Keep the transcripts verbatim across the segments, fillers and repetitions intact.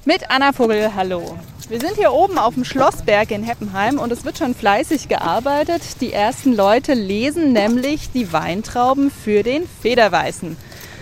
Mit Anna Vogel, hallo. Wir sind hier oben auf dem Schlossberg in Heppenheim und es wird schon fleißig gearbeitet. Die ersten Leute lesen nämlich die Weintrauben für den Federweißen.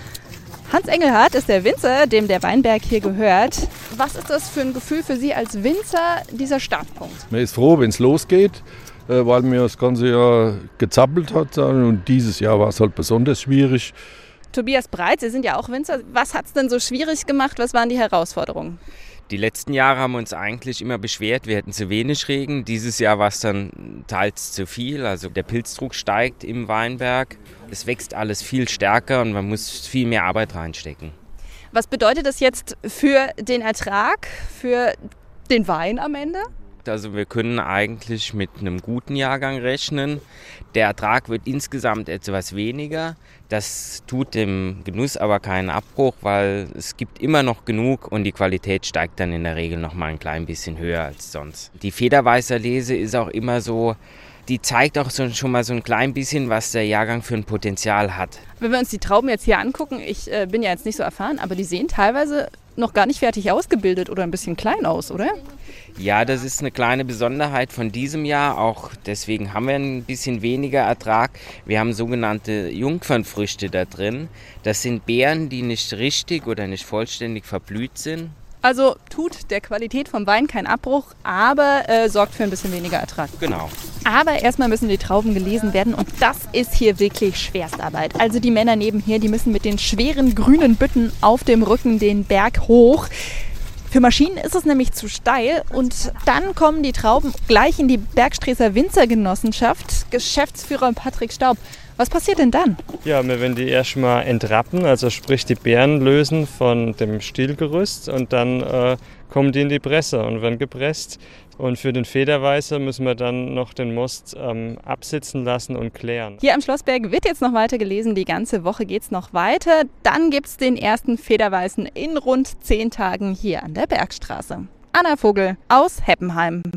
Hans Engelhardt ist der Winzer, dem der Weinberg hier gehört. Was ist das für ein Gefühl für Sie als Winzer, dieser Startpunkt? Man ist froh, wenn es losgeht, weil mir das ganze Jahr gezappelt hat. Und dieses Jahr war es halt besonders schwierig. Tobias Breit, Sie sind ja auch Winzer. Was hat es denn so schwierig gemacht? Was waren die Herausforderungen? Die letzten Jahre haben wir uns eigentlich immer beschwert, wir hätten zu wenig Regen. Dieses Jahr war es dann teils zu viel. Also der Pilzdruck steigt im Weinberg. Es wächst alles viel stärker und man muss viel mehr Arbeit reinstecken. Was bedeutet das jetzt für den Ertrag, für den Wein am Ende? Also wir können eigentlich mit einem guten Jahrgang rechnen. Der Ertrag wird insgesamt etwas weniger. Das tut dem Genuss aber keinen Abbruch, weil es gibt immer noch genug und die Qualität steigt dann in der Regel noch mal ein klein bisschen höher als sonst. Die Federweißer Lese ist auch immer so, die zeigt auch so, schon mal so ein klein bisschen, was der Jahrgang für ein Potenzial hat. Wenn wir uns die Trauben jetzt hier angucken, ich äh, bin ja jetzt nicht so erfahren, aber die sehen teilweise noch gar nicht fertig ausgebildet oder ein bisschen klein aus, oder? Ja, das ist eine kleine Besonderheit von diesem Jahr. Auch deswegen haben wir ein bisschen weniger Ertrag. Wir haben sogenannte Jungfernfrüchte da drin. Das sind Beeren, die nicht richtig oder nicht vollständig verblüht sind. Also tut der Qualität vom Wein keinen Abbruch, aber äh, sorgt für ein bisschen weniger Ertrag. Genau. Aber erstmal müssen die Trauben gelesen werden und das ist hier wirklich Schwerstarbeit. Also die Männer nebenher, die müssen mit den schweren grünen Bütten auf dem Rücken den Berg hoch. Für Maschinen ist es nämlich zu steil und dann kommen die Trauben gleich in die Bergstreßer Winzergenossenschaft. Geschäftsführer Patrick Staub. Was passiert denn dann? Ja, wir werden die erstmal entrappen, also sprich die Beeren lösen von dem Stielgerüst und dann äh, kommen die in die Presse und werden gepresst. Und für den Federweißer müssen wir dann noch den Most ähm, absitzen lassen und klären. Hier am Schlossberg wird jetzt noch weiter gelesen, die ganze Woche geht es noch weiter. Dann gibt es den ersten Federweißen in rund zehn Tagen hier an der Bergstraße. Anna Vogel aus Heppenheim.